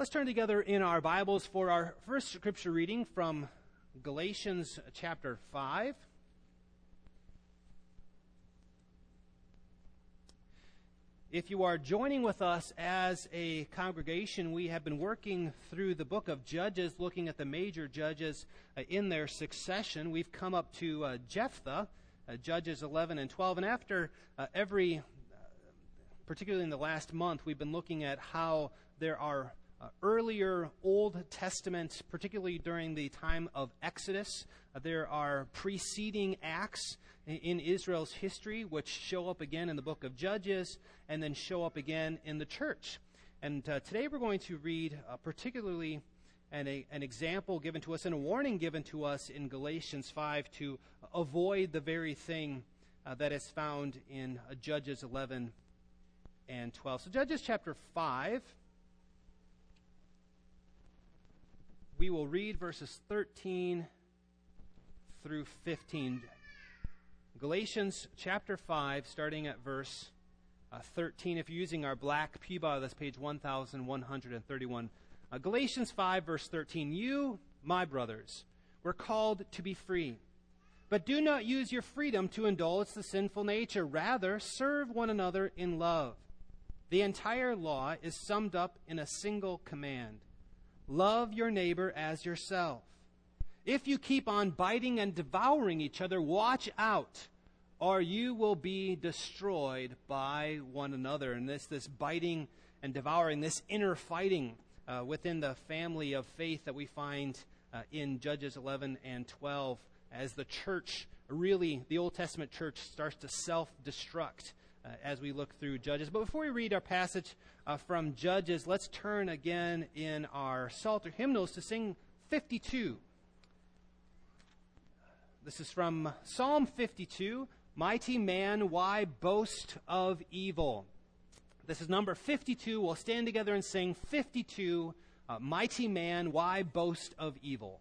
Let's turn together in our Bibles for our first scripture reading from Galatians chapter 5. If you are joining with us as a congregation, we have been working through the book of Judges, looking at the major judges in their succession. We've come up to Jephthah, Judges 11 and 12, and after particularly in the last month, we've been looking at how there are earlier Old Testament, particularly during the time of Exodus, there are preceding acts in Israel's history which show up again in the book of Judges and then show up again in the church. And today we're going to read particularly an example given to us and a warning given to us in Galatians 5 to avoid the very thing that is found in Judges 11 and 12. So Judges chapter 5. We will read verses 13 through 15. Galatians chapter 5, starting at verse 13. If you're using our black Pew Bible, that's page 1131. Galatians 5, verse 13. You, my brothers, were called to be free. But do not use your freedom to indulge the sinful nature. Rather, serve one another in love. The entire law is summed up in a single command. Love your neighbor as yourself. If you keep on biting and devouring each other, watch out, or you will be destroyed by one another. And this biting and devouring, this inner fighting within the family of faith that we find in Judges 11 and 12, as the church, really, the Old Testament church starts to self-destruct as we look through Judges. But before we read our passage from Judges, let's turn again in our Psalter hymnals to sing 52. This is from Psalm 52, Mighty Man, why boast of evil? This is number 52. We'll stand together and sing 52, Mighty Man, why boast of evil?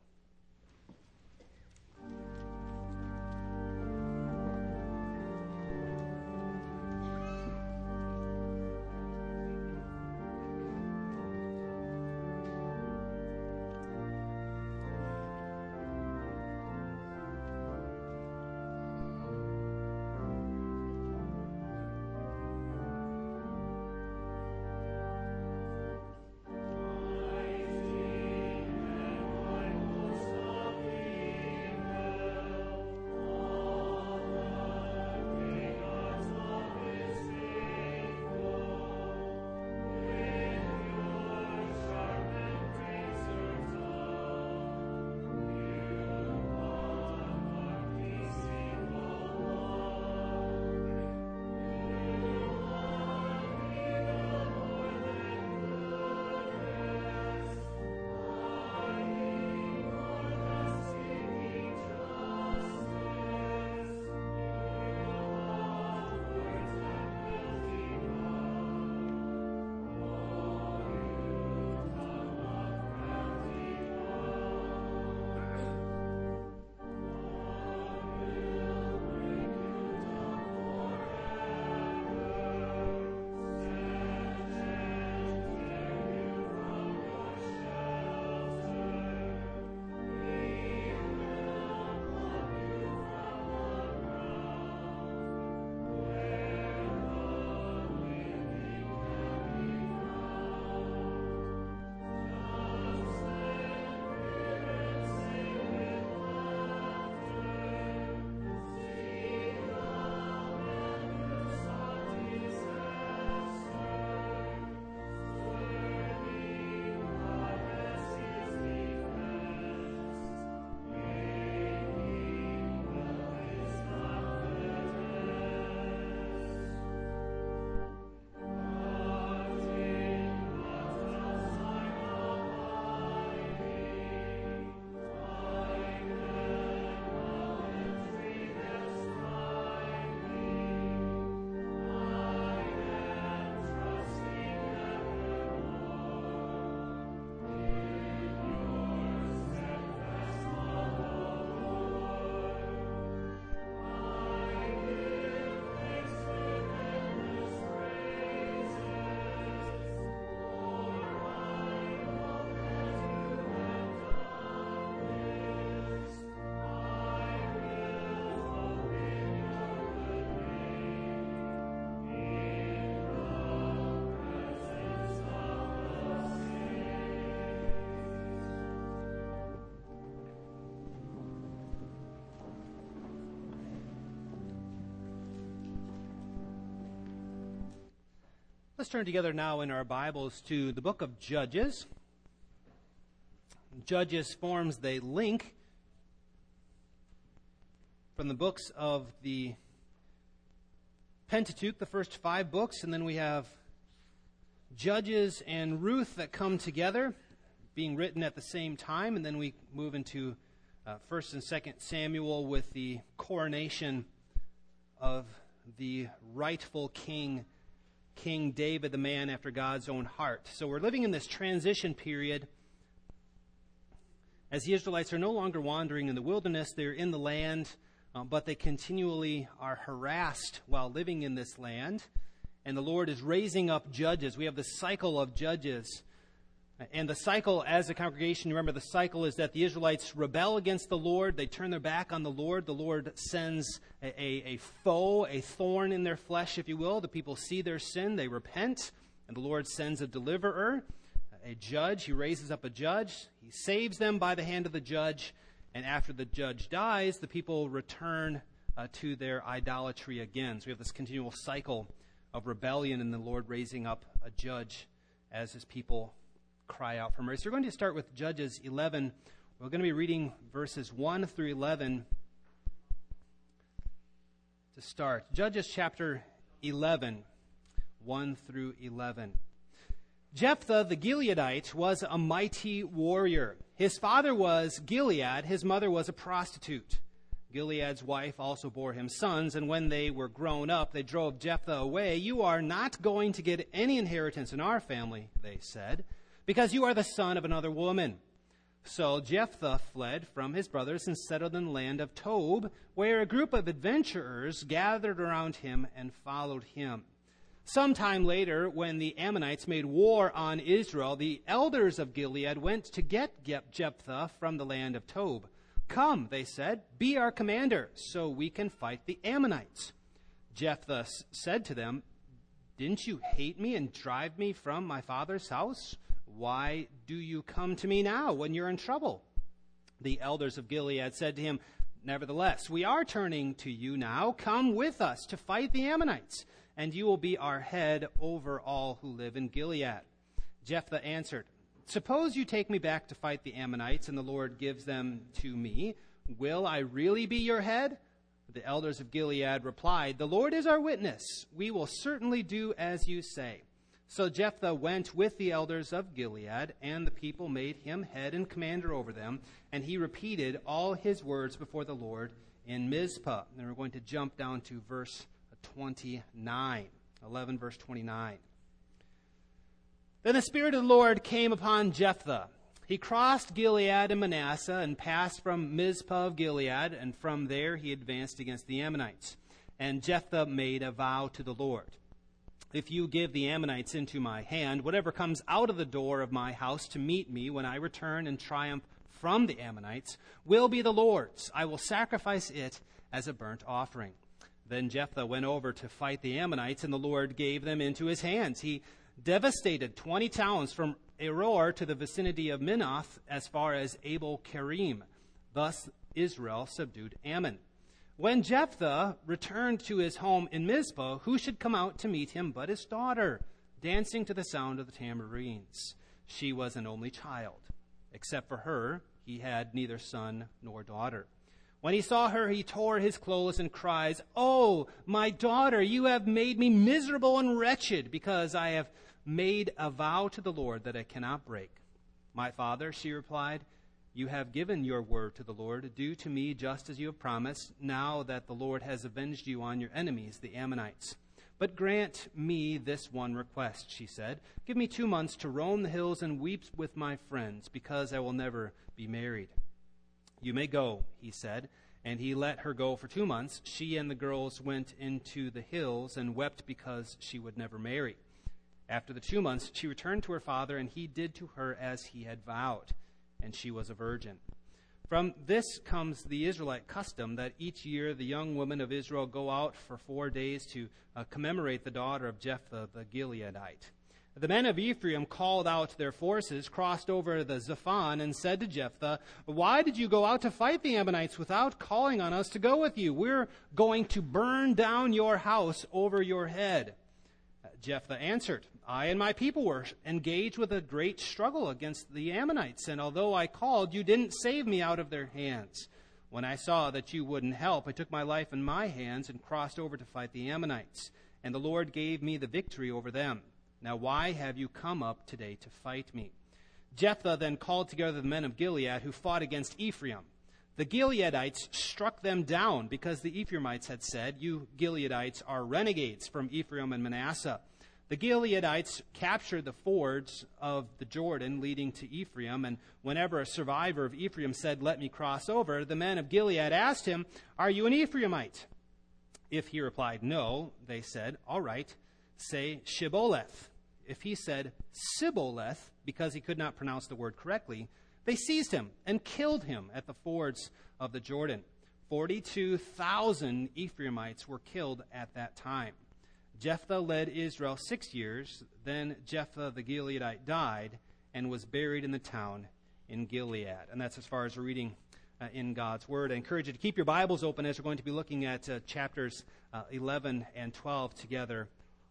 Let's turn together now in our Bibles to the book of Judges. Judges forms the link from the books of the Pentateuch, the first 5 books, and then we have Judges and Ruth that come together, being written at the same time, and then we move into 1st and 2nd Samuel with the coronation of the rightful king, King David, the man after God's own heart. So we're living in this transition period as the Israelites are no longer wandering in the wilderness. They're in the land, but they continually are harassed while living in this land. And the Lord is raising up judges. We have the cycle of judges. And the cycle, as a congregation, remember the cycle is that the Israelites rebel against the Lord. They turn their back on the Lord. The Lord sends a foe, a thorn in their flesh, if you will. The people see their sin. They repent. And the Lord sends a deliverer, a judge. He raises up a judge. He saves them by the hand of the judge. And after the judge dies, the people return to their idolatry again. So we have this continual cycle of rebellion and the Lord raising up a judge as his people cry out for mercy. We're going to start with Judges 11. We're going to be reading verses 1 through 11 to start. Judges chapter 11, 1 through 11. Jephthah the Gileadite was a mighty warrior. His father was Gilead. His mother was a prostitute. Gilead's wife also bore him sons, and when they were grown up, they drove Jephthah away. "You are not going to get any inheritance in our family," they said, "because you are the son of another woman." So Jephthah fled from his brothers and settled in the land of Tob, where a group of adventurers gathered around him and followed him. Sometime later, when the Ammonites made war on Israel, the elders of Gilead went to get Jephthah from the land of Tob. "Come," they said, "be our commander, so we can fight the Ammonites." Jephthah said to them, "Didn't you hate me and drive me from my father's house? Why do you come to me now when you're in trouble?" The elders of Gilead said to him, "Nevertheless, we are turning to you now. Come with us to fight the Ammonites, and you will be our head over all who live in Gilead." Jephthah answered, "Suppose you take me back to fight the Ammonites, and the Lord gives them to me. Will I really be your head?" The elders of Gilead replied, "The Lord is our witness. We will certainly do as you say." So Jephthah went with the elders of Gilead, and the people made him head and commander over them, and he repeated all his words before the Lord in Mizpah. And we're going to jump down to verse 29, 11 verse 29. Then the Spirit of the Lord came upon Jephthah. He crossed Gilead and Manasseh and passed from Mizpah of Gilead, and from there he advanced against the Ammonites. And Jephthah made a vow to the Lord. "If you give the Ammonites into my hand, whatever comes out of the door of my house to meet me when I return in triumph from the Ammonites will be the Lord's. I will sacrifice it as a burnt offering." Then Jephthah went over to fight the Ammonites, and the Lord gave them into his hands. He devastated 20 towns from Aroer to the vicinity of Minoth as far as Abel-Kerim. Thus Israel subdued Ammon. When Jephthah returned to his home in Mizpah, who should come out to meet him but his daughter, dancing to the sound of the tambourines? She was an only child. Except for her, he had neither son nor daughter. When he saw her, he tore his clothes and cries, "Oh, my daughter, you have made me miserable and wretched, because I have made a vow to the Lord that I cannot break." "My father," she replied, "you have given your word to the Lord. Do to me just as you have promised, now that the Lord has avenged you on your enemies, the Ammonites. But grant me this one request," she said. "Give me 2 months to roam the hills and weep with my friends, because I will never be married." "You may go," he said, and he let her go for 2 months. She and the girls went into the hills and wept because she would never marry. After the 2 months, she returned to her father, and he did to her as he had vowed, and she was a virgin. From this comes the Israelite custom that each year the young women of Israel go out for 4 days to commemorate the daughter of Jephthah the Gileadite. The men of Ephraim called out their forces, crossed over the Zephon, and said to Jephthah, "Why did you go out to fight the Ammonites without calling on us to go with you? We're going to burn down your house over your head." Jephthah answered, I and my people were engaged with a great struggle against the Ammonites, and although I called, you didn't save me out of their hands. When I saw that you wouldn't help, I took my life in my hands and crossed over to fight the Ammonites, and the Lord gave me the victory over them. Now why have you come up today to fight me?" Jephthah then called together the men of Gilead who fought against Ephraim. The Gileadites struck them down because the Ephraimites had said, "You Gileadites are renegades from Ephraim and Manasseh." The Gileadites captured the fords of the Jordan leading to Ephraim, and whenever a survivor of Ephraim said, "Let me cross over," the men of Gilead asked him, "Are you an Ephraimite?" If he replied, "No," they said, "All right, say Shibboleth." If he said Sibboleth, because he could not pronounce the word correctly, they seized him and killed him at the fords of the Jordan. 42,000 Ephraimites were killed at that time. Jephthah led Israel 6 years. Then Jephthah the Gileadite died and was buried in the town in Gilead. And that's as far as we're reading in God's Word. I encourage you to keep your Bibles open as we're going to be looking at chapters 11 and 12 together.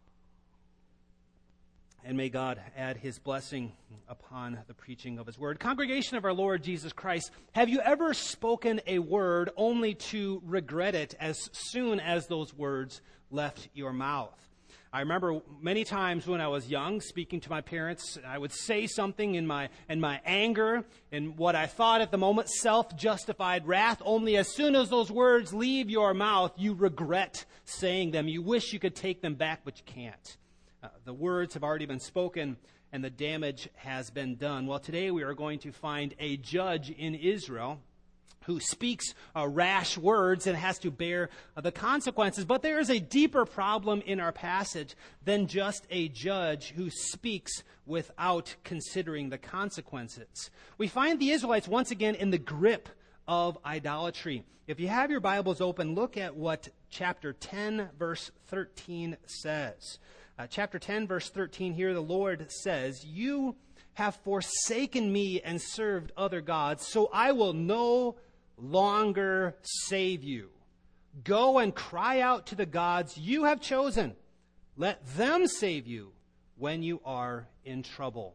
And may God add His blessing upon the preaching of His Word. Congregation of our Lord Jesus Christ, have you ever spoken a word only to regret it as soon as those words left your mouth? I remember many times when I was young, speaking to my parents, I would say something in my anger, in what I thought at the moment, self-justified wrath. Only as soon as those words leave your mouth, you regret saying them. You wish you could take them back, but you can't. The words have already been spoken, and the damage has been done. Well, today we are going to find a judge in Israel who speaks rash words and has to bear the consequences. But there is a deeper problem in our passage than just a judge who speaks without considering the consequences. We find the Israelites once again in the grip of idolatry. If you have your Bibles open, look at what chapter 10, verse 13 says. Chapter 10, verse 13 here, the Lord says, "You have forsaken me and served other gods, so I will no longer save you. Go and cry out to the gods you have chosen. Let them save you when you are in trouble.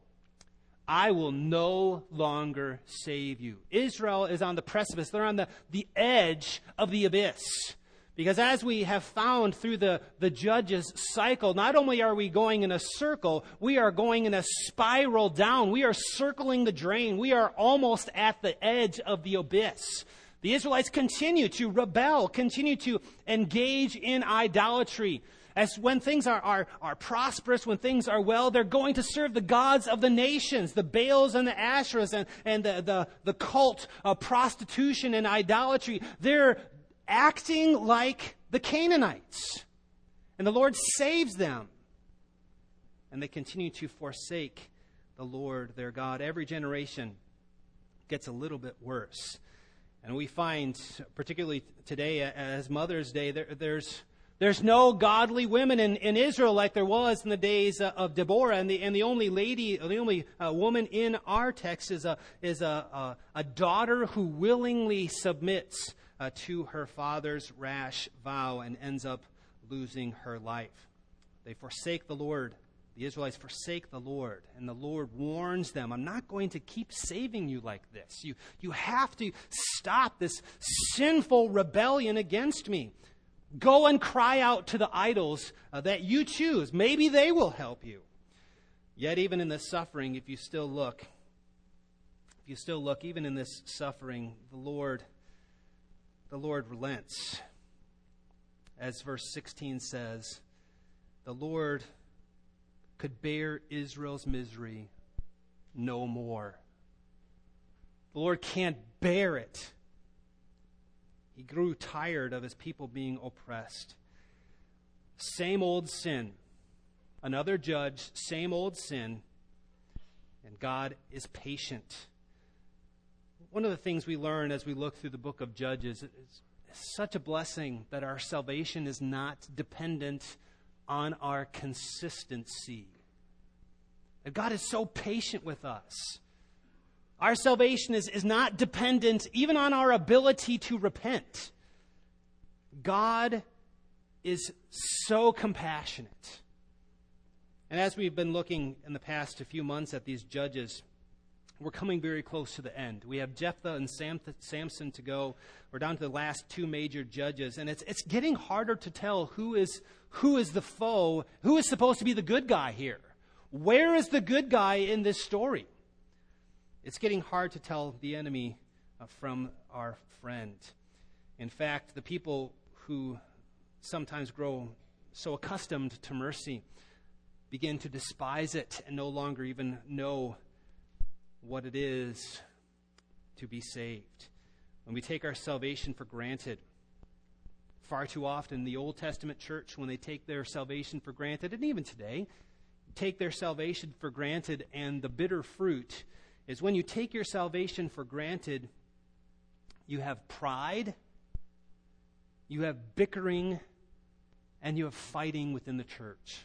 I will no longer save you." Israel is on the precipice. They're on the edge of the abyss. Because as we have found through the Judges cycle, not only are we going in a circle, we are going in a spiral down. We are circling the drain. We are almost at the edge of the abyss. The Israelites continue to rebel, continue to engage in idolatry. As when things are prosperous, when things are well, they're going to serve the gods of the nations, the Baals and the Asherahs, and the cult of prostitution and idolatry. They're acting like the Canaanites. And the Lord saves them. And they continue to forsake the Lord their God. Every generation gets a little bit worse. And we find, particularly today as Mother's Day, there's no godly women in Israel like there was in the days of Deborah. And the only lady, the only woman in our text is a daughter who willingly submits to her father's rash vow and ends up losing her life. They forsake the Lord. The Israelites forsake the Lord, and the Lord warns them, "I'm not going to keep saving you like this. You have to stop this sinful rebellion against me. Go and cry out to the idols that you choose. Maybe they will help you." Yet even in this suffering, if you still look, even in this suffering, the Lord relents. As verse 16 says, the Lord could bear Israel's misery no more. The Lord can't bear it. He grew tired of His people being oppressed. Same old sin. Another judge, same old sin. And God is patient. One of the things we learn as we look through the book of Judges is such a blessing that our salvation is not dependent on our consistency. That God is so patient with us. Our salvation is not dependent even on our ability to repent. God is so compassionate. And as we've been looking in the past few months at these judges, we're coming very close to the end. We have Jephthah and Samson to go. We're down to the last two major judges, and it's getting harder to tell who is the foe, who is supposed to be the good guy here. Where is the good guy in this story? It's getting hard to tell the enemy from our friend. In fact, the people who sometimes grow so accustomed to mercy begin to despise it and no longer even know what it is to be saved. When we take our salvation for granted, far too often the Old Testament church, when they take their salvation for granted, and even today, take their salvation for granted, and the bitter fruit is when you take your salvation for granted, you have pride, you have bickering, and you have fighting within the church.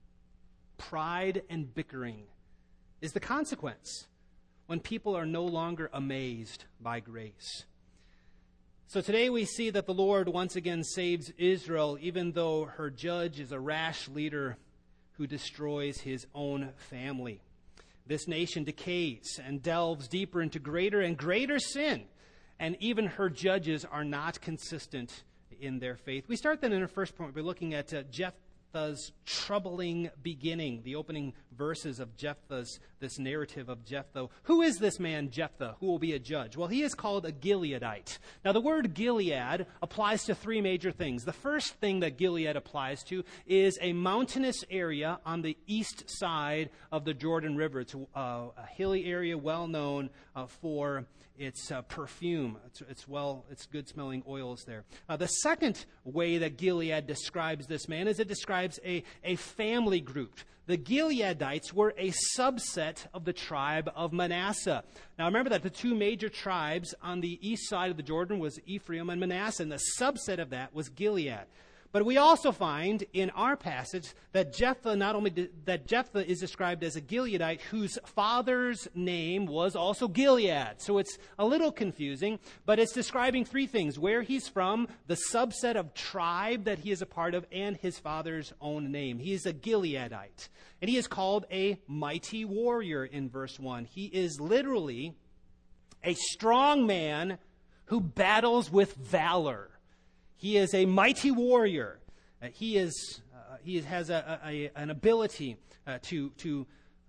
Pride and bickering is the consequence when people are no longer amazed by grace. So today we see that the Lord once again saves Israel, even though her judge is a rash leader who destroys his own family. This nation decays and delves deeper into greater and greater sin, and even her judges are not consistent in their faith. We start then in our first point by looking at Jephthah's troubling beginning, the opening verses of this narrative of Jephthah. Who is this man, Jephthah, who will be a judge? Well, he is called a Gileadite. Now, the word Gilead applies to three major things. The first thing that Gilead applies to is a mountainous area on the east side of the Jordan River. It's a hilly area well known for its perfume. It's good-smelling oils there. The second way that Gilead describes this man is it describes a family group. The Gileadites were a subset of the tribe of Manasseh. Now remember that the two major tribes on the east side of the Jordan was Ephraim and Manasseh, and the subset of that was Gilead. But we also find in our passage that Jephthah is described as a Gileadite whose father's name was also Gilead. So it's a little confusing, but it's describing three things: where he's from, the subset of tribe that he is a part of, and his father's own name. He is a Gileadite. And he is called a mighty warrior in verse 1. He is literally a strong man who battles with valor. He is a mighty warrior. He has an ability to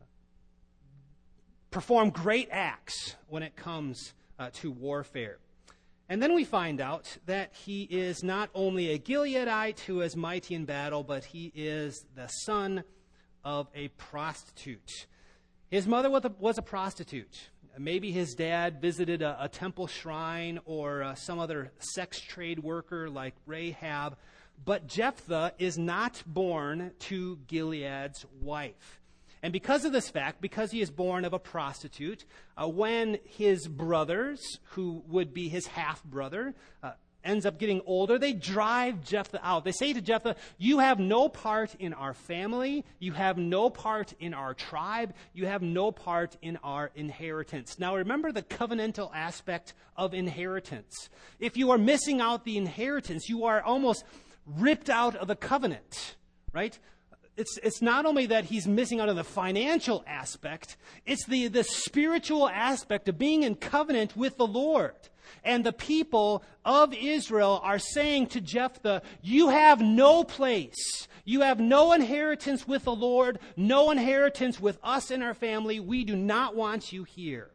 perform great acts when it comes to warfare. And then we find out that he is not only a Gileadite who is mighty in battle, but he is the son of a prostitute. His mother was a prostitute. Maybe his dad visited a temple shrine or some other sex trade worker like Rahab. But Jephthah is not born to Gilead's wife. And because of this fact, because he is born of a prostitute, when his brothers, who would be his half-brother, ends up getting older, they drive Jephthah out. They say to Jephthah, "You have no part in our family. You have no part in our tribe. You have no part in our inheritance." Now remember the covenantal aspect of inheritance. If you are missing out the inheritance, you are almost ripped out of the covenant, right? It's not only that he's missing out on the financial aspect, it's the spiritual aspect of being in covenant with the Lord. And the people of Israel are saying to Jephthah, "You have no place. You have no inheritance with the Lord, no inheritance with us and our family. We do not want you here,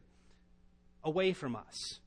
away from us."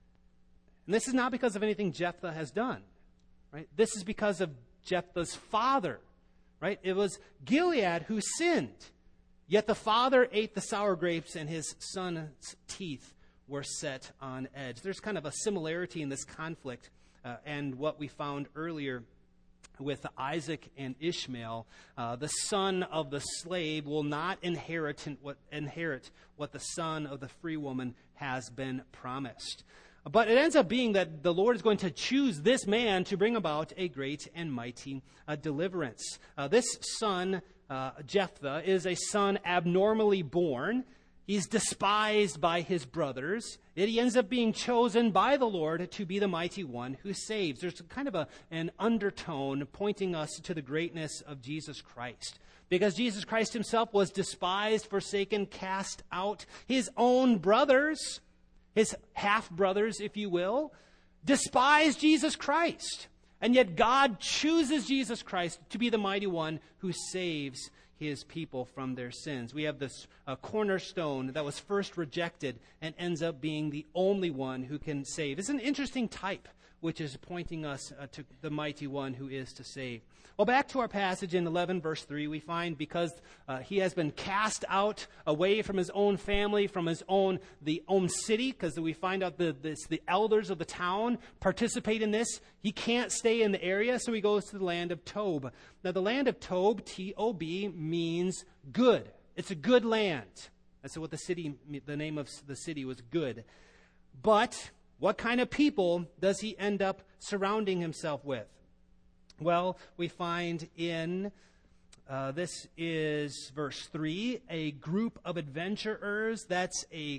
And this is not because of anything Jephthah has done, right? This is because of Jephthah's father, right? It was Gilead who sinned, yet the father ate the sour grapes and his son's teeth were set on edge. There's kind of a similarity in this conflict and what we found earlier with Isaac and Ishmael. The son of the slave will not inherit what the son of the free woman has been promised. But it ends up being that the Lord is going to choose this man to bring about a great and mighty deliverance. This son, Jephthah, is a son abnormally born. He's despised by his brothers, yet he ends up being chosen by the Lord to be the mighty one who saves. There's kind of an undertone pointing us to the greatness of Jesus Christ. Because Jesus Christ himself was despised, forsaken, cast out. His own brothers, his half-brothers, if you will, despised Jesus Christ. And yet God chooses Jesus Christ to be the mighty one who saves his people from their sins. We have this cornerstone that was first rejected and ends up being the only one who can save. It's an interesting type, which is pointing us to the mighty one who is to save. Well, back to our passage in 11, verse 3, we find because he has been cast out away from his own family, from his own city, because we find out the elders of the town participate in this. He can't stay in the area, so he goes to the land of Tob. Now, the land of Tob, T-O-B, means good. It's a good land. That's what the name of the city was, good. But what kind of people does he end up surrounding himself with? Well, we find in, this is verse 3, a group of adventurers. That's a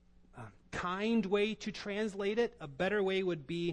kind way to translate it. A better way would be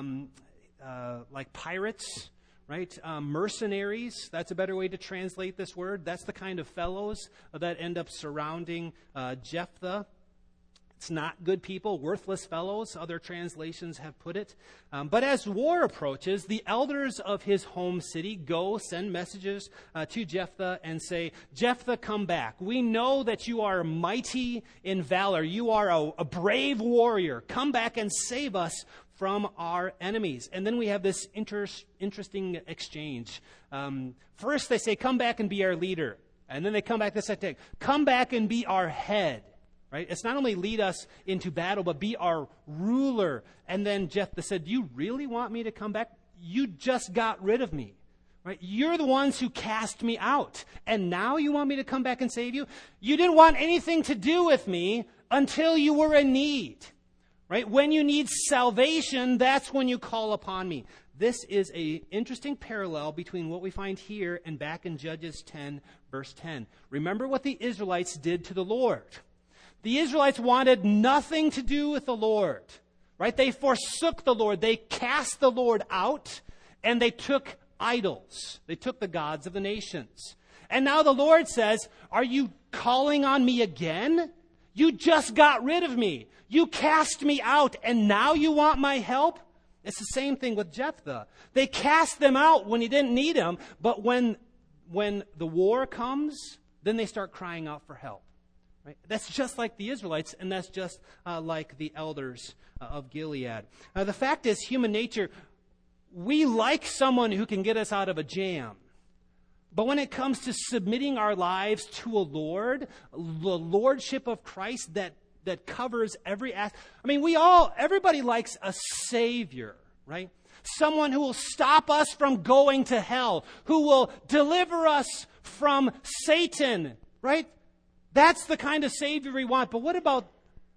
like pirates, right? Mercenaries. That's a better way to translate this word. That's the kind of fellows that end up surrounding Jephthah. It's not good people, worthless fellows, other translations have put it. But as war approaches, the elders of his home city send messages to Jephthah and say, Jephthah, come back. We know that you are mighty in valor. You are a brave warrior. Come back and save us from our enemies. And then we have this interesting exchange. First they say, come back and be our leader. And then they come back the second day, come back and be our head. Right? It's not only lead us into battle, but be our ruler. And then Jephthah said, do you really want me to come back? You just got rid of me. Right? You're the ones who cast me out. And now you want me to come back and save you? You didn't want anything to do with me until you were in need. Right? When you need salvation, that's when you call upon me. This is an interesting parallel between what we find here and back in Judges 10, verse 10. Remember what the Israelites did to the Lord. The Israelites wanted nothing to do with the Lord, right? They forsook the Lord. They cast the Lord out, and they took idols. They took the gods of the nations. And now the Lord says, are you calling on me again? You just got rid of me. You cast me out, and now you want my help? It's the same thing with Jephthah. They cast them out when he didn't need them, but when the war comes, then they start crying out for help. Right? That's just like the Israelites, and that's just like the elders of Gilead. The fact is, human nature, we like someone who can get us out of a jam. But when it comes to submitting our lives to a Lord, the lordship of Christ that covers every aspect. I mean, everybody likes a Savior, right? Someone who will stop us from going to hell, who will deliver us from Satan, right? That's the kind of Savior we want. But what about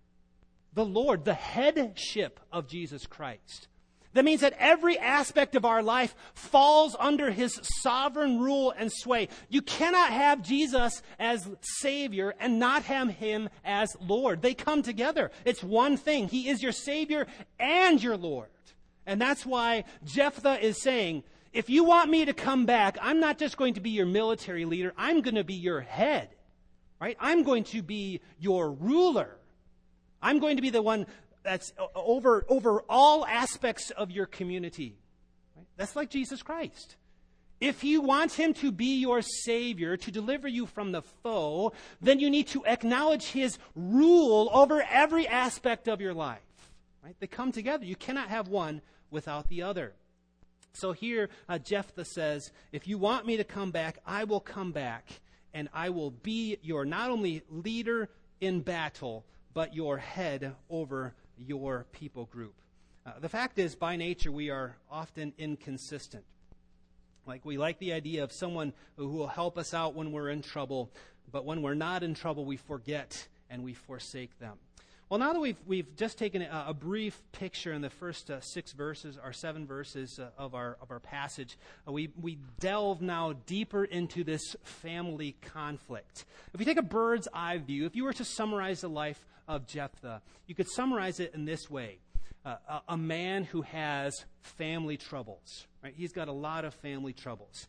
the Lord, the headship of Jesus Christ? That means that every aspect of our life falls under his sovereign rule and sway. You cannot have Jesus as Savior and not have him as Lord. They come together. It's one thing. He is your Savior and your Lord. And that's why Jephthah is saying, if you want me to come back, I'm not just going to be your military leader. I'm going to be your head. Right? I'm going to be your ruler. I'm going to be the one that's over all aspects of your community. Right? That's like Jesus Christ. If you want him to be your Savior, to deliver you from the foe, then you need to acknowledge his rule over every aspect of your life. Right? They come together. You cannot have one without the other. So here, Jephthah says, if you want me to come back, I will come back. And I will be your not only leader in battle, but your head over your people group. The fact is, by nature, we are often inconsistent. Like, we like the idea of someone who will help us out when we're in trouble, but when we're not in trouble, we forget and we forsake them. Well, now that we've just taken a brief picture in the first 6 verses, or 7 verses of our passage, we delve now deeper into this family conflict. If you take a bird's eye view, if you were to summarize the life of Jephthah, you could summarize it in this way. A man who has family troubles, right? He's got a lot of family troubles.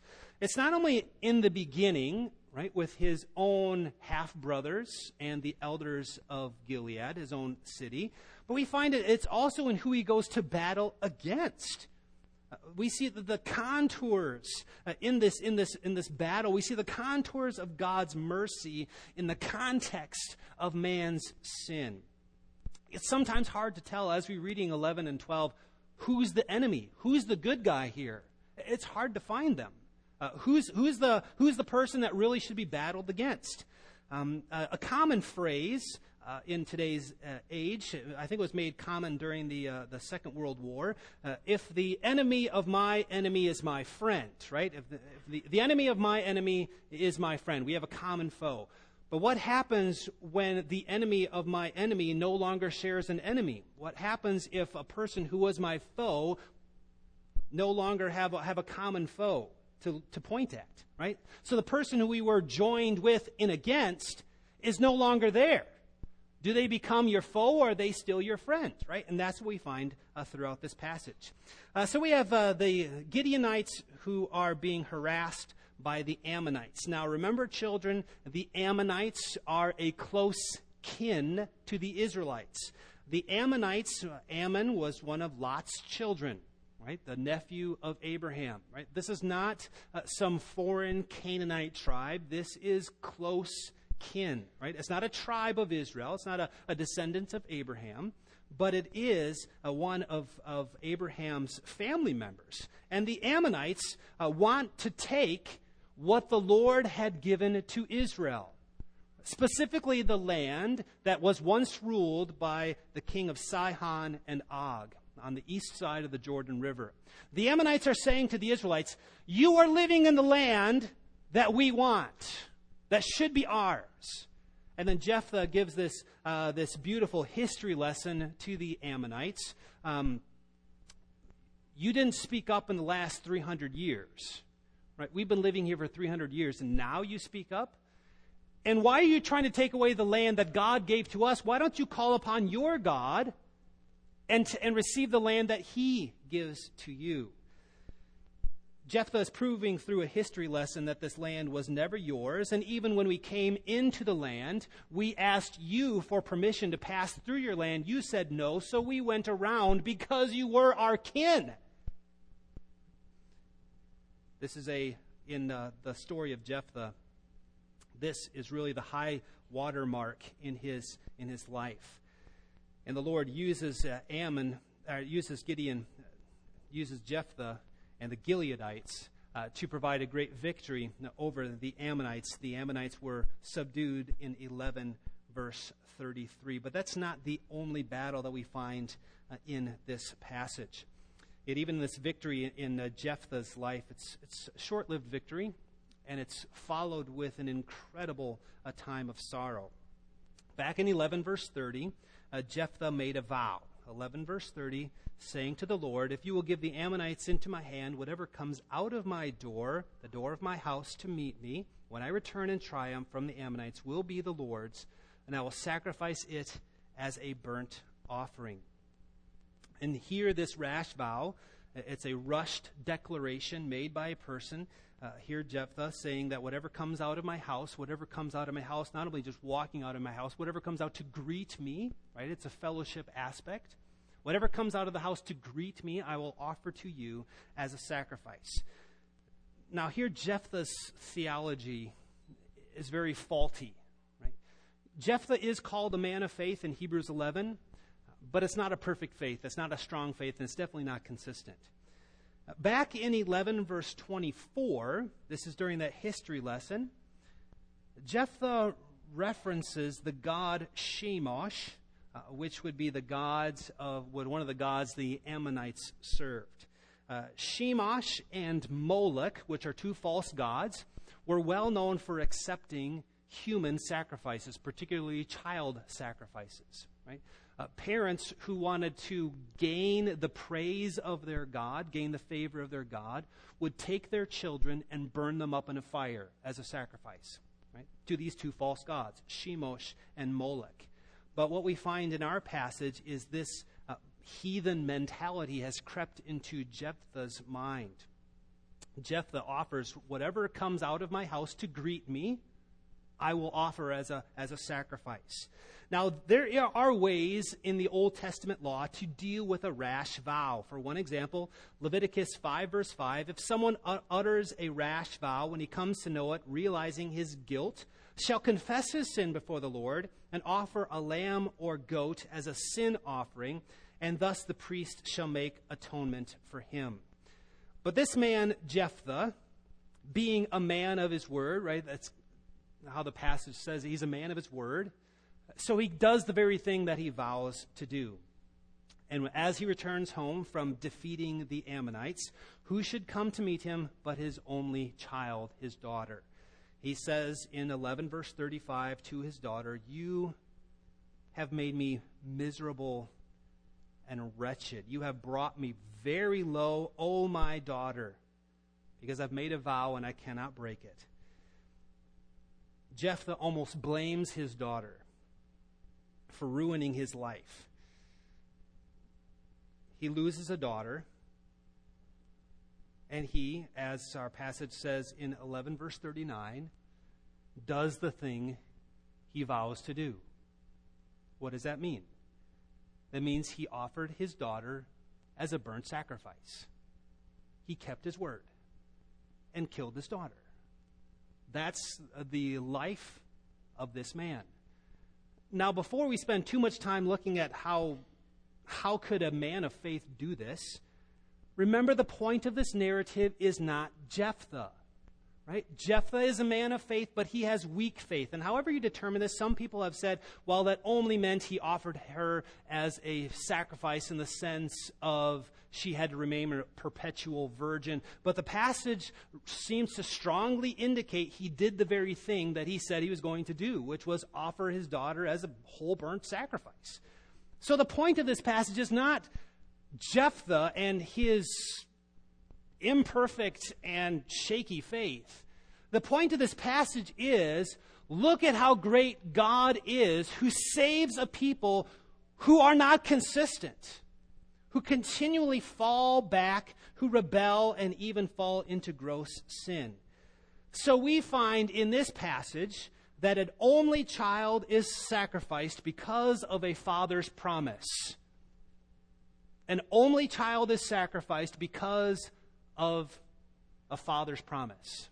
It's not only in the beginning, right, with his own half-brothers and the elders of Gilead, his own city, but we find it's also in who he goes to battle against. We see the contours in this battle. We see the contours of God's mercy in the context of man's sin. It's sometimes hard to tell as we're reading 11 and 12 who's the enemy, who's the good guy here. It's hard to find them. Who's the person that really should be battled against? A common phrase in today's age, I think it was made common during the Second World War. If the enemy of my enemy is my friend, right? If the enemy of my enemy is my friend, we have a common foe. But what happens when the enemy of my enemy no longer shares an enemy? What happens if a person who was my foe no longer have a common foe to point at, right? So the person who we were joined with and against is no longer there. Do they become your foe, or are they still your friend, right? And that's what we find throughout this passage. So we have the Gideonites who are being harassed by the Ammonites. Now remember, children, the Ammonites are a close kin to the Israelites. The Ammonites, Ammon was one of Lot's children, right? The nephew of Abraham, right? This is not some foreign Canaanite tribe. This is close kin, right? It's not a tribe of Israel. It's not a descendant of Abraham, but it is one of Abraham's family members. And the Ammonites want to take what the Lord had given to Israel, specifically the land that was once ruled by the king of Sihon and Og on the east side of the Jordan River. The Ammonites are saying to the Israelites, you are living in the land that we want, that should be ours. And then Jephthah gives this beautiful history lesson to the Ammonites. You didn't speak up in the last 300 years. Right? We've been living here for 300 years, and now you speak up? And why are you trying to take away the land that God gave to us? Why don't you call upon your God and receive the land that he gives to you? Jephthah is proving through a history lesson that this land was never yours, and even when we came into the land, we asked you for permission to pass through your land. You said no, so we went around because you were our kin. This is in the story of Jephthah, this is really the high watermark in his life. And the Lord uses Gideon, uses Jephthah and the Gileadites to provide a great victory over the Ammonites. The Ammonites were subdued in 11 verse 33. But that's not the only battle that we find in this passage. Even this victory in Jephthah's life, it's a short-lived victory, and it's followed with an incredible time of sorrow. Back in 11 verse 30, Jephthah made a vow. 11 verse 30, saying to the Lord, if you will give the Ammonites into my hand, whatever comes out of my door, the door of my house to meet me, when I return in triumph from the Ammonites, will be the Lord's, and I will sacrifice it as a burnt offering. And here, this rash vow, it's a rushed declaration made by a person. Here, Jephthah saying that whatever comes out of my house, not only just walking out of my house, whatever comes out to greet me, right? It's a fellowship aspect. Whatever comes out of the house to greet me, I will offer to you as a sacrifice. Now, here, Jephthah's theology is very faulty, right? Jephthah is called a man of faith in Hebrews 11, but it's not a perfect faith. It's not a strong faith, and it's definitely not consistent. Back in 11 verse 24, this is during that history lesson, Jephthah references the god Chemosh, which would be one of the gods the Ammonites served. Chemosh and Moloch, which are two false gods, were well known for accepting human sacrifices, particularly child sacrifices, right? Parents who wanted to gain the praise of their God, gain the favor of their God, would take their children and burn them up in a fire as a sacrifice, right, to these two false gods, Chemosh and Moloch. But what we find in our passage is this heathen mentality has crept into Jephthah's mind. Jephthah offers, whatever comes out of my house to greet me, I will offer as a sacrifice. Now, there are ways in the Old Testament law to deal with a rash vow. For one example, Leviticus 5, verse 5, if someone utters a rash vow when he comes to know it, realizing his guilt, shall confess his sin before the Lord and offer a lamb or goat as a sin offering, and thus the priest shall make atonement for him. But this man, Jephthah, being a man of his word, right? That's how the passage says he's a man of his word. So he does the very thing that he vows to do. And as he returns home from defeating the Ammonites, who should come to meet him but his only child, his daughter? He says in 11 verse 35 to his daughter, you have made me miserable and wretched. You have brought me very low, O my daughter, because I've made a vow and I cannot break it. Jephthah almost blames his daughter for ruining his life. He loses a daughter, and he, as our passage says in 11 verse 39, does the thing he vows to do. What does that mean? That means he offered his daughter as a burnt sacrifice. He kept his word and killed his daughter. That's the life of this man. Now, before we spend too much time looking at how could a man of faith do this, remember the point of this narrative is not Jephthah, right? Jephthah is a man of faith, but he has weak faith. And however you determine this, some people have said, well, that only meant he offered her as a sacrifice in the sense of she had to remain a perpetual virgin. But the passage seems to strongly indicate he did the very thing that he said he was going to do, which was offer his daughter as a whole burnt sacrifice. So the point of this passage is not Jephthah and his imperfect and shaky faith. The point of this passage is, look at how great God is, who saves a people who are not consistent, who continually fall back, who rebel, and even fall into gross sin. So we find in this passage that an only child is sacrificed because of a father's promise. An only child is sacrificed because of a father's promise.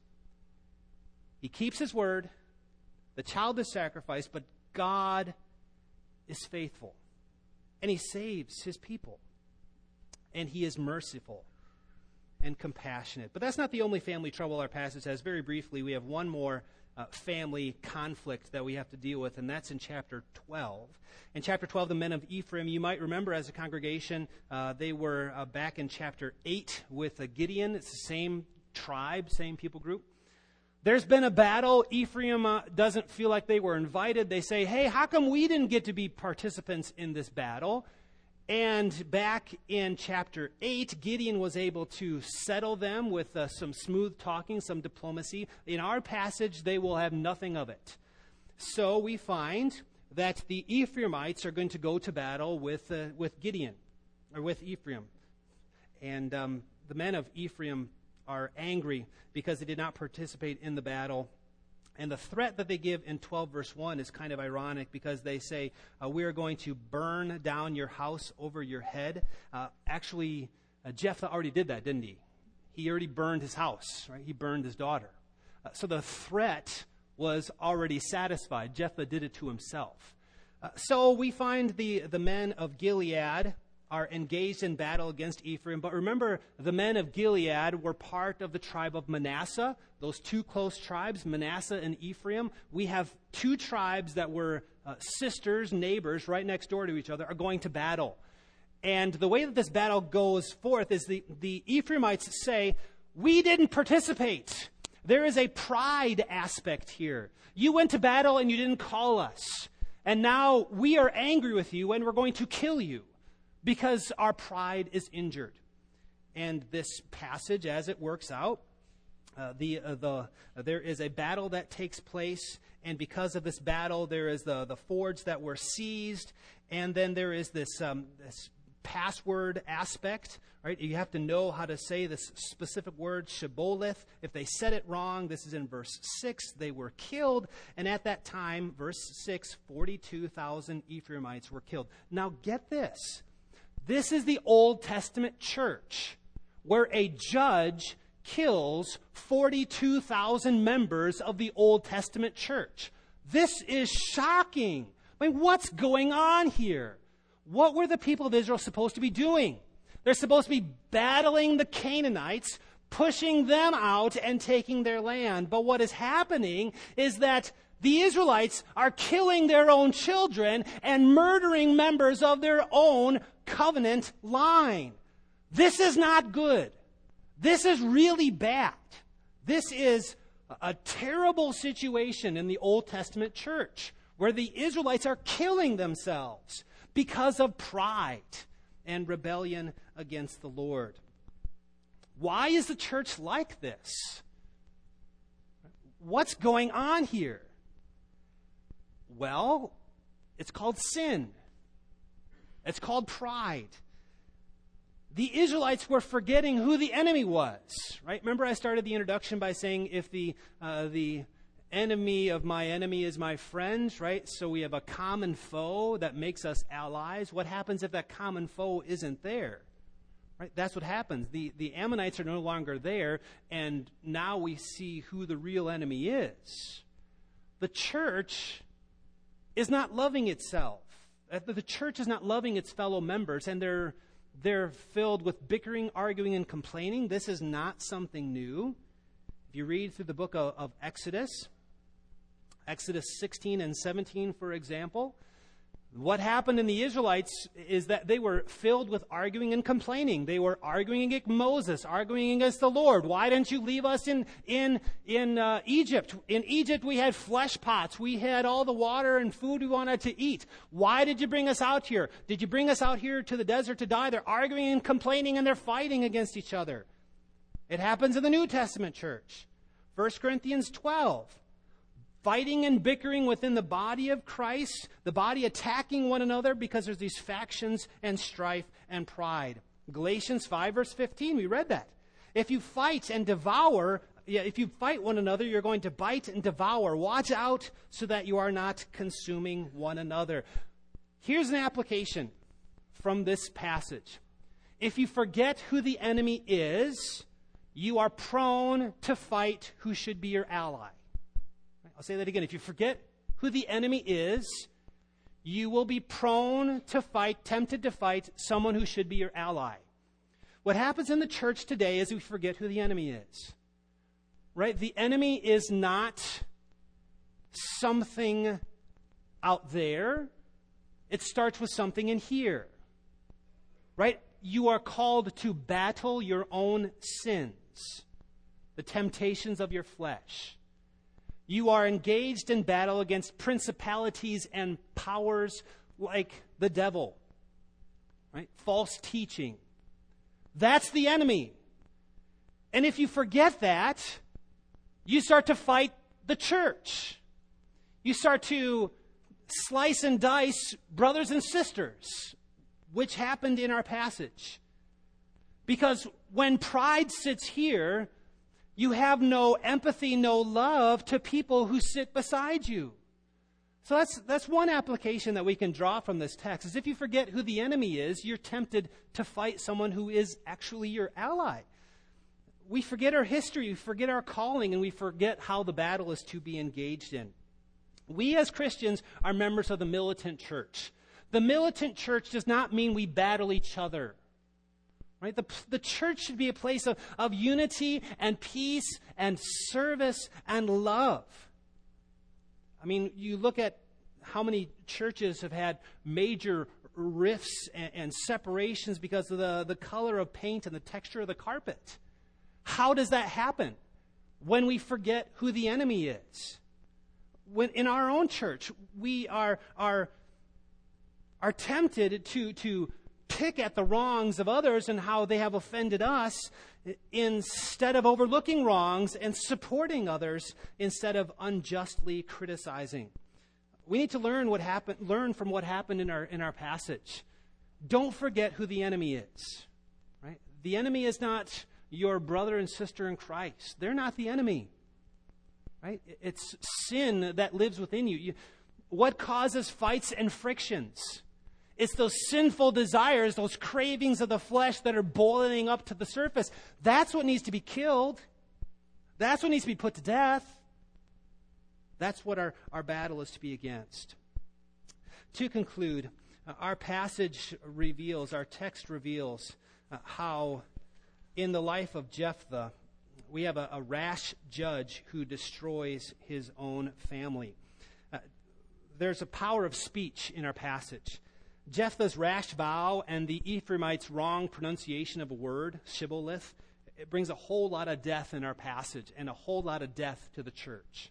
He keeps his word, the child is sacrificed, but God is faithful. And he saves his people. And he is merciful and compassionate. But that's not the only family trouble our passage has. Very briefly, we have one more family conflict that we have to deal with, and that's in chapter 12. In chapter 12, the men of Ephraim, you might remember as a congregation, they were back in chapter 8 with Gideon. It's the same tribe, same people group. There's been a battle. Ephraim doesn't feel like they were invited. They say, hey, how come we didn't get to be participants in this battle? And back in chapter 8, Gideon was able to settle them with some smooth talking, some diplomacy. In our passage, they will have nothing of it. So we find that the Ephraimites are going to go to battle with Gideon, or with Ephraim. And the men of Ephraim are angry because they did not participate in the battle. And the threat that they give in 12 verse 1 is kind of ironic because they say, we are going to burn down your house over your head. Actually, Jephthah already did that, didn't he? He already burned his house, right? He burned his daughter. So the threat was already satisfied. Jephthah did it to himself. So we find the men of Gilead are engaged in battle against Ephraim. But remember, the men of Gilead were part of the tribe of Manasseh. Those two close tribes, Manasseh and Ephraim. We have two tribes that were sisters, neighbors, right next door to each other, are going to battle. And the way that this battle goes forth is the Ephraimites say, we didn't participate. There is a pride aspect here. You went to battle and you didn't call us. And now we are angry with you and we're going to kill you, because our pride is injured. And this passage, as it works out, there is a battle that takes place, and because of this battle, there is the fords that were seized, and then there is this password aspect, right? You have to know how to say this specific word, shibboleth. If they said it wrong, this is in verse 6, they were killed. And at that time, verse 6, 42,000 Ephraimites were killed. Now get this. This is the Old Testament church where a judge kills 42,000 members of the Old Testament church. This is shocking. I mean, what's going on here? What were the people of Israel supposed to be doing? They're supposed to be battling the Canaanites, pushing them out and taking their land. But what is happening is that the Israelites are killing their own children and murdering members of their own covenant line. This is not good. This is really bad. This is a terrible situation in the Old Testament church where the Israelites are killing themselves because of pride and rebellion against the Lord. Why is the church like this? What's going on here? Well, it's called sin. It's called pride. The Israelites were forgetting who the enemy was, right? Remember I started the introduction by saying if the enemy of my enemy is my friend, right? So we have a common foe that makes us allies. What happens if that common foe isn't there? Right? That's what happens. The Ammonites are no longer there, and now we see who the real enemy is. The church is not loving itself. The church is not loving its fellow members, and they're filled with bickering, arguing, and complaining. This is not something new. If you read through the book of Exodus 16 and 17, for example, what happened in the Israelites is that they were filled with arguing and complaining. They were arguing against Moses, arguing against the Lord. Why didn't you leave us in Egypt? In Egypt, we had flesh pots. We had all the water and food we wanted to eat. Why did you bring us out here? Did you bring us out here to the desert to die? They're arguing and complaining, and they're fighting against each other. It happens in the New Testament church. 1 Corinthians 12. Fighting and bickering within the body of Christ, the body attacking one another because there's these factions and strife and pride. Galatians 5 verse 15, we read that. If you fight and devour, if you fight one another, you're going to bite and devour. Watch out so that you are not consuming one another. Here's an application from this passage. If you forget who the enemy is, you are prone to fight who should be your ally. I'll say that again. If you forget who the enemy is, you will be prone to fight, tempted to fight someone who should be your ally. What happens in the church today is we forget who the enemy is. Right? The enemy is not something out there. It starts with something in here. Right? You are called to battle your own sins, the temptations of your flesh. You are engaged in battle against principalities and powers like the devil, right? False teaching. That's the enemy. And if you forget that, you start to fight the church. You start to slice and dice brothers and sisters, which happened in our passage. Because when pride sits here, you have no empathy, no love to people who sit beside you. So that's one application that we can draw from this text, is if you forget who the enemy is, you're tempted to fight someone who is actually your ally. We forget our history, we forget our calling, and we forget how the battle is to be engaged in. We as Christians are members of the militant church. The militant church does not mean we battle each other. Right? The church should be a place of unity and peace and service and love. I mean, you look at how many churches have had major rifts and separations because of the color of paint and the texture of the carpet. How does that happen? When we forget who the enemy is. When in our own church, we are tempted to pick at the wrongs of others and how they have offended us instead of overlooking wrongs and supporting others instead of unjustly criticizing. We need to learn from what happened in our passage. don't forget who the enemy is. Right? The enemy is not your brother and sister in Christ. They're not the enemy. Right? It's sin that lives within you. What causes fights and frictions? It's those sinful desires, those cravings of the flesh that are boiling up to the surface. That's what needs to be killed. That's what needs to be put to death. That's what our battle is to be against. To conclude, our passage reveals, our text reveals how in the life of Jephthah, we have a rash judge who destroys his own family. There's a power of speech in our passage. Jephthah's rash vow and the Ephraimites' wrong pronunciation of a word, shibboleth, it brings a whole lot of death in our passage and a whole lot of death to the church.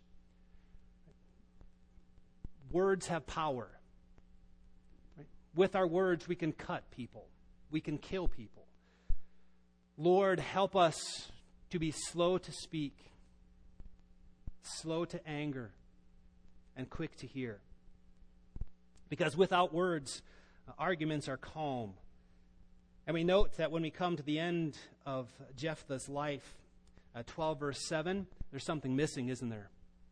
Words have power. Right? With our words, we can cut people. We can kill people. Lord, help us to be slow to speak, slow to anger, and quick to hear. Because without words, arguments are calm. And we note that when we come to the end of Jephthah's life, 12 verse 7, there's something missing, isn't there?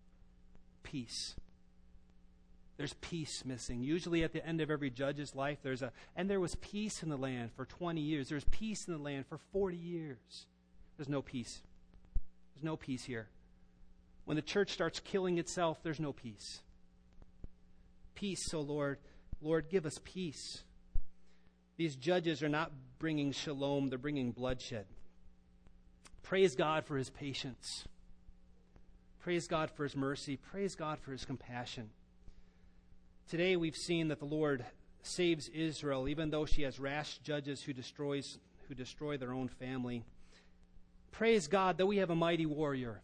Peace. There's peace missing. Usually at the end of every judge's life, and there was peace in the land for 20 years. There's peace in the land for 40 years. There's no peace. There's no peace here. When the church starts killing itself, there's no peace. Peace, so Lord, give us peace. These judges are not bringing shalom, they're bringing bloodshed. Praise God for his patience. Praise God for his mercy. Praise God for his compassion. Today we've seen that the Lord saves Israel, even though she has rash judges who destroy their own family. Praise God that we have a mighty warrior,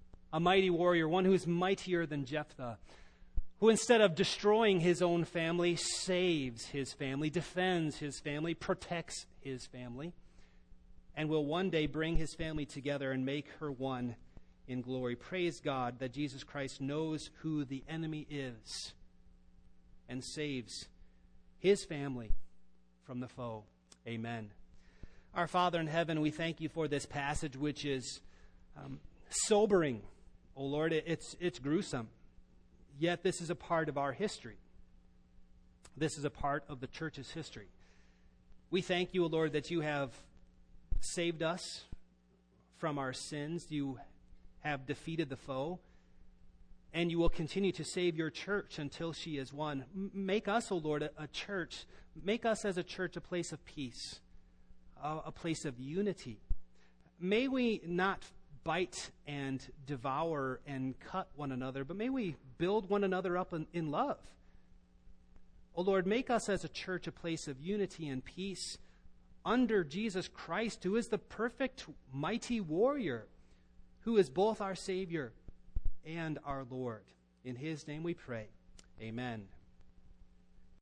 one who is mightier than Jephthah, who instead of destroying his own family, saves his family, defends his family, protects his family, and will one day bring his family together and make her one in glory. Praise God that Jesus Christ knows who the enemy is and saves his family from the foe. Amen. Our Father in heaven, we thank you for this passage, which is sobering. Oh Lord, it's gruesome. Yet this is a part of our history. This is a part of the church's history. We thank you, O Lord, that you have saved us from our sins. You have defeated the foe. And you will continue to save your church until she is one. Make us, O Lord, a church. Make us as a church a place of peace, a place of unity. May we not bite and devour and cut one another, but may we build one another up in love. O Lord, make us as a church a place of unity and peace under Jesus Christ, who is the perfect, mighty warrior, who is both our Savior and our Lord. In his name we pray. Amen.